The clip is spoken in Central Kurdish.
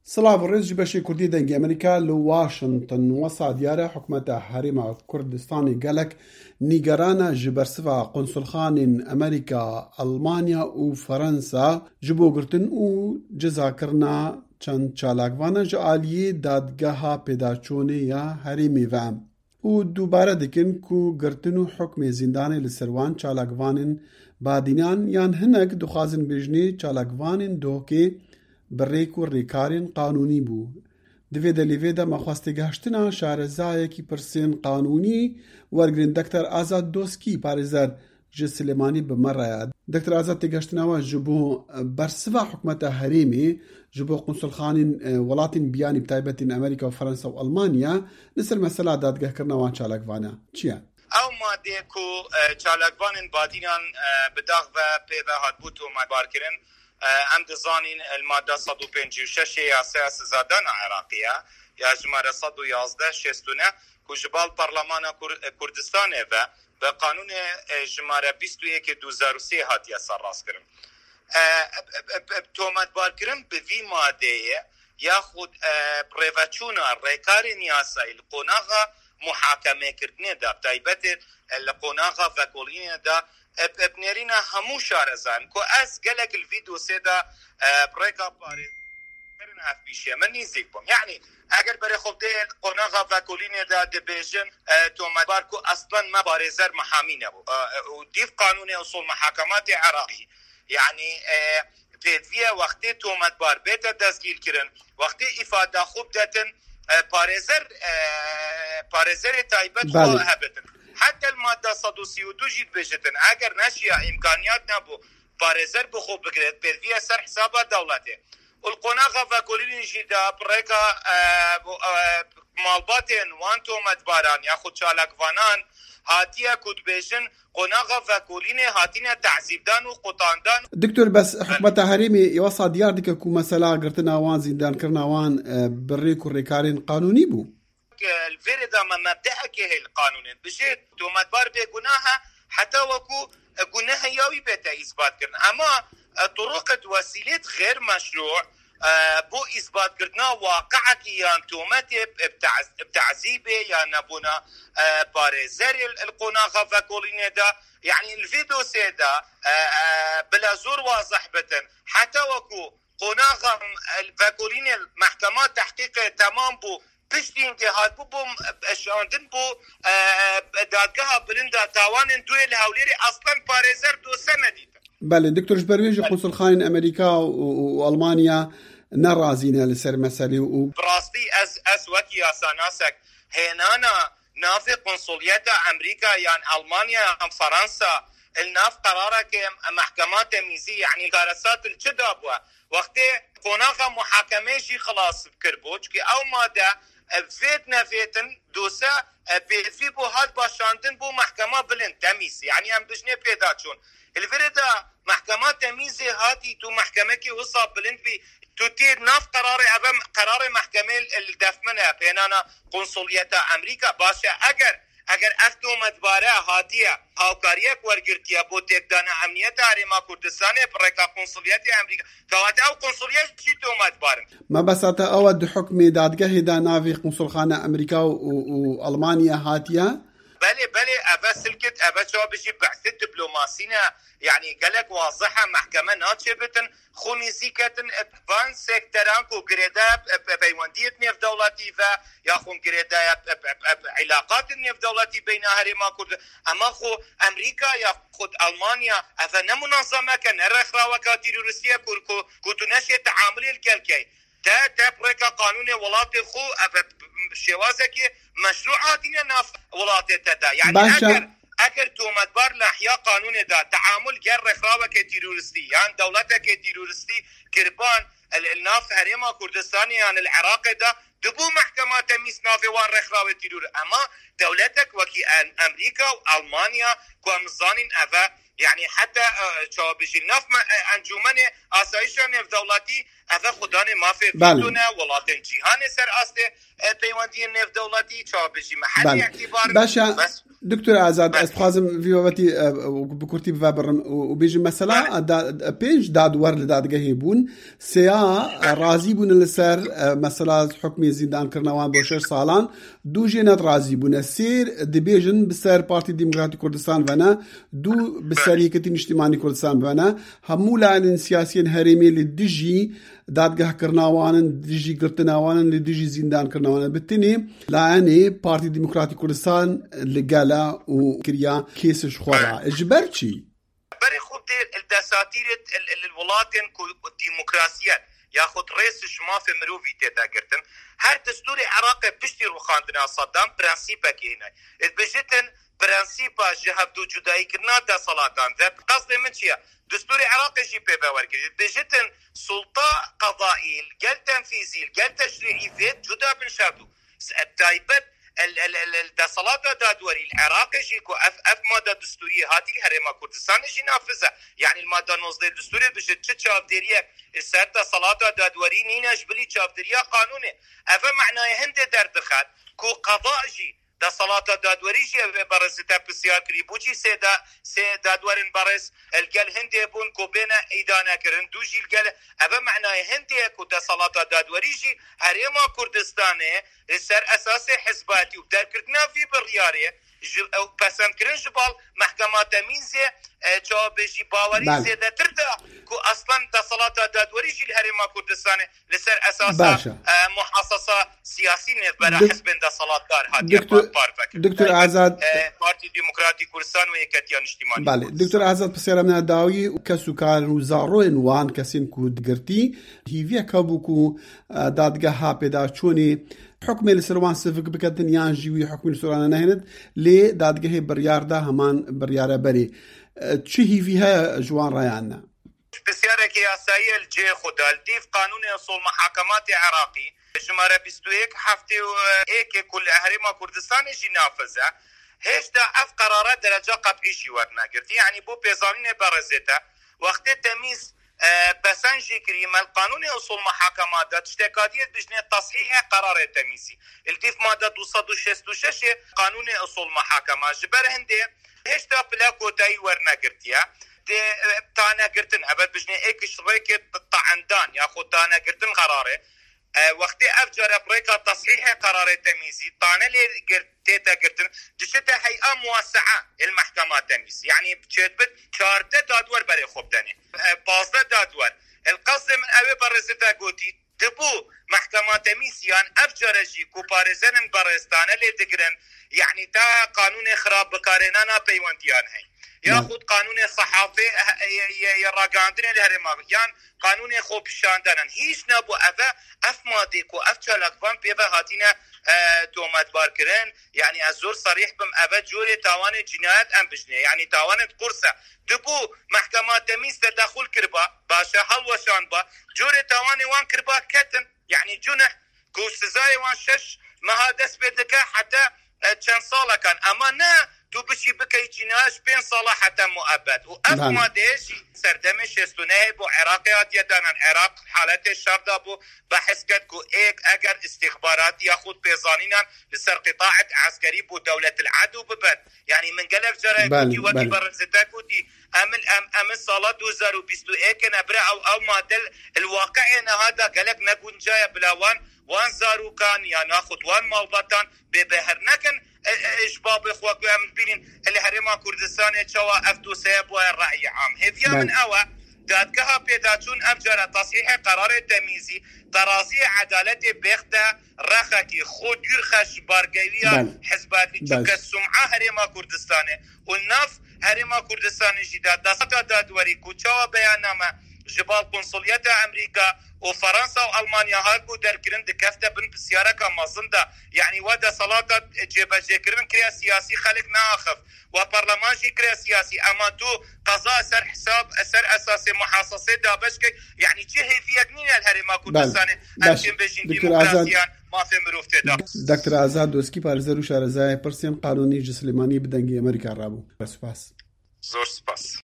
سڵاو ڕێزی بەشی کوردی دەنگی ئەمریکا لە واشنگتن وەسا دیارە حکومەتە هەرێما کوردستانی گەلک نیگەرانە ji bersiva قونسولخانên ئەمریکا، ئەڵمانیا û Fransa ji bo girtin û cizakirina çend çalakvanan ji aliyê dadgeha pêdaçûnê ya herêmê ve û dûbare dikin ku girtin û hukmê zîndanê li ser wan çalakvanên badînan yan hinek dixwazin bêjnê çalakvanên dohkê bi rêk û rêkarên qanûnî bû. Divê delîvê de mexwastegehiştina şarezayekî pirsên qanûnî wergirin Dr. Azad Doskî parêzer ji Silêmanî bi me re ye. Dr. Azad têgehiştina we ji bo bersiva hikûmeta herêmê ji bo qunsulxanên welatên biyanî bi taybetî Amerîka û Fransa û Almanya li ser mesela dadgehkirina wan çalakvan e. Çi ye? Ew madeyê ku çalakvanên badînan bi dax ve pê ve hatbû tohmetbarkirin em dizanîn madde 156 ya Sezadana Iraqî ya jimare 111 ku ji bal Parlemana Kurdistanê ve ve qanûnê jimare 21/2003 hatiye serrastkirin. Tohmetbarkirin bi vî madeyê yaxud rêveçûna rêkarên yasayî li qonaxa muhakemekirinê de taybetê li qonaxa vekolînê de ابنرينا همو شارزان كو از قالك الفيديو سيدا بريكا باري اف بيشي من نيزيك بوم يعني اگر بري خب دي قناغا فاكوليني دا دبيجن تومت باركو اصلا ما باريزر محامين ابو وديف قانوني اصول محاكمات عراقي يعني فيدفيا وقتي تومت بار بيتا دزگيل كرن وقتي افاده خوب داتن باريزر تايبت وهبتن حتى المادة 132 جيد بجتن اگر نشيا امكانيات نبو باريزر بخو بقرد بيرفيا سر حسابات دولته والقناغة فاكولين جيدا بريكا مالباتين وانتو مدباران ياخد شالك فانان هاتيا كود بيجن قناغة فاكولين هاتينا تعذيبدان وقطاندان دكتور بس حكومة هريمي يوصى ديار ديك كو مسألة قرتنا وان زندان كرنا وان بريكو ريكارين قانوني بو الفريدة ما مبدأك هي القانون بجد تومتبار بجناها حتى وكو جناها ياوي بيتا إثبات كرنا أما طرق وسيلة غير مشروع بو إثبات كرنا واقعك يان تومتي بتعذيبه يا نبونا باريزر القناغة فاكولين دا يعني الفيديو سيدا بلا زور واضح بتن حتى وكو قناغة فاكولين المحكمات تحقيق تمام بو پشتین که هات بوم شاندن بو دادگاه بلندا تاوان دوی الهوليري اصلا باريزر دو سنه دید. بله دکتور جبرویج قنصلخانه امریکا و المانیا نرازینه لسر مسئله و براستی از وکی اساناسک هنانا ناف قنصليات امریکا یان المانیا ام فرنسا الناف قراره که محکمات تمیزی يعني جلسات الجدابوا وقت قناغه محاكمه شي خلاص بكربوش كي او ماده فيتنا فيتن دوسا بيفي بو هاد باشاندن بو محكمة بلند تميز يعني هم بجنه پیدا چون الفريدا محكمة تميز هاتي تو محكمة كي وصاب بلند بي تو تير ناف قرار محكمة الدفمنة بينانا قنصلية امريكا باشا اگر افتو مدباره هاتیه هاوکاریک ورگرتیه بو تکدان امنیت هرما کردستان برکا قنصلیت امریکا توات او قنصلیت چی تو مدبارن ما بساطه اود حکم دادگاه دا ناوی قنصلخانه امریکا و المانیا هاتیه بله ابا سلكت ابا شابشي بعثة دبلوماسينا يعني قالك واضحة محكمة ناتشبتن خوني زيكتن بان سيكتران كو قريدا بيواندية نيف دولاتي فا ياخون قريدا علاقات نيف دولاتي بين هرما كرد اما خو امريكا ياخد المانيا افا نمنظمة كان الرخرا وكاتيري روسيا كو تنشي تعاملي الكالكي تا بريكا قانون ولاتي خو شوازك مشروعاتنا ناف ولاتي تدا يعني اگر تومتبار لحيا قانون دا تعامل غير رخراوه كتيرورستي يعني دولته كتيرورستي كربان الناف هريما كردستاني يعني العراق دا دبو محكمة تميز نافي وان رخراوه تيرور اما دولتك وكي امريكا والمانيا كوامزانين افا يعني حتى شابش الناف انجومن اسايشان في دولتي اف خدانه مافی بدونه ولاتن جهان سر استه پیوندی نفت دولتی چا بجی محلی اعتبار بس دكتور عزاد استخازم في وقتي بكرتي بفابرم وبيجي مثلا بيج داد ور لداد جهيبون سيا راضي بون لسر مثلا حكم زندان كرنوان بو 6 سالان دو جينات راضي بون سير دبيجن بسر بارتي ديمقراطي كردستان فانا دو بسريكتي اجتماعي كردستان فانا همولا عن سياسيين هرمي للدجي دادگاه کرناوانن دجی گرتناوانن لدجی زندان کرناوانن بالتني لاني بارتي ديمقراطي كردستان لقالا وكريا كيسش خورا اجبرتشي بري خود الدساتير الولاتن الديمقراطيات ياخذ رئيس ما في مروفي تيتا قرتن هر دستوري عراقي بشتي روخاندنا صدام برانسيبا كينا بجتن برانسيبا جهب دو جدائي كرنا دا صلاتان ذا قصدي من شيء دستوري عراقي جي بيبا ورقي بجتن سلطة قضائي الجل تنفيذي الجل تشريعي فيت جدا بن شادو التايبت الدصلات دادوري العراقي جيكو اف ماده دستوريه هاتي هرما كردستان جي نافذه يعني الماده نوزده دستوريه بجد تشابديريه السرد صلاه دادوري نينا جبلي تشابديريه قانوني اف معناه هند دردخات كو قضاء جي دا صلاة دادوري جي برزتا بسيار كريبوجي سي دادورين برز الجل هندي بون كو بينا ايدانا كرن دوجي الجل ابا معناه هندي كو دا صلاة دادوري جي هريما كردستاني سر اساسي حزباتي ودار كردنا في برياري او پسند کرن جبال محکمه تمیزه جواب جی باوری زیاده تردا کو اصلا دستالات دادوری جی الهرما کردستان لسر اساس محاصصه سیاسی نبرا حزب دستالات دار هادی دکتر آزاد پارتی دموکراتی کردستان و یکتیان اجتماعی بله دکتر آزاد پسیار من داوی کسو کار وزارو وان کسین کود گرتی هیوی کابوکو دادگاه ها پیدا چونی حكم السروان سفك بكتن يانجي وحكم السروان نهند لي دادگه بريار دا همان بريار بري تشي فيها جوان ريانا بسيارة كياساية الجي خدا الديف قانون اصول محاكمات عراقي جمارة بستويك حفتي ايكي كل اهرما كردستان جي نافذة هيش دا اف قرارات درجة قطعي جي ورنا قرتي يعني بو بيزانين برزتا وقت التميز بسنجي كريم القانون اصول محاكمات تشتكاتيه بجنه تصحيح قرار التمييزي الديف ماده 266 قانون اصول محاكمات جبر هندي هيش تا بلاكو تاي ورنا قرتيا دي تانا قرتن ابد بجنه ايك شريكه طعندان ياخذ تانا قرتن قراره وقت افجر بريكا تصحيح قرار التمييزي طانا لي تيتا قرتن جشتها هيئه موسعه المحكمه التمييزي يعني بتشبت شارده دادور بري خبدني بازده دادور القصد من اوي برزتا قوتي دبو محكمه تمييزيان افجر جي كوباريزن برستانه لي دقرن يعني تا قانون خراب بكارينانا بيوانتيان هي ياخذ قانون الصحافي يراقاندن الهرما يعني قانون خوب شاندن هیچ نبو اف ماديكو اف چلاقفان بيبا هاتينا تومات باركرن يعني الزور صريح بم ابد جوري تاوان جنايات ام بجنه يعني تاوان قرصه دبو محكمه تمييز تدخل كربا باشا حل وشان با جوري تاوان وان كربا كتن يعني جنح كو سزاي وان شش ما هادس بدك حتى كان صاله كان اما نا تو بشي بكي جناش بين صلاة حتى مؤبد وأف ما ديش سردمي شستونه بو عراقيات يدانا العراق حالات الشرطة بو بحث كو ايك اگر استخبارات ياخد بيزانينا لسر قطاع عسكري بو دولة العدو ببد يعني من قلب جرى كوتي وكي برزتا كوتي أمن صلاة 2021 نبرا أو ما دل الواقع إن هذا قلق نكون جاية بلاوان وان زارو كان يا ناخد وان مالبطان ببهرنكن إشباب إخوة من بين اللي هرما كردستان شوا أفتو سيب والرأي عام هذيا من أوا دادگاه پیداتون افجار تصحیح قرار تمیزی ترازی عدالت بخته رخکی خود دور خش بارگویا حزباتی چونکه سمعه هرما کردستانه و نف هرما کردستان جداد دستا دادوری کوچا بیاننامه جبال قنصليات امريكا وفرنسا والمانيا هاكو دركرن دكفته بن بسياره كمازندا يعني ودا صلاه جبهه كرن كريا سياسي خلق ناخف وبرلمان كريا سياسي اما تو قضاء سر حساب اثر اساسي محاصصه دابشك يعني جهه في يقنين الهرما كردستان امكن بجين ديمقراطيا ما في مروفته دا دكتور آزاد دوسكي بارزرو شارزای پرسیم قانونی جسلمانی بدنگی امریکا رابو سپاس زور سپاس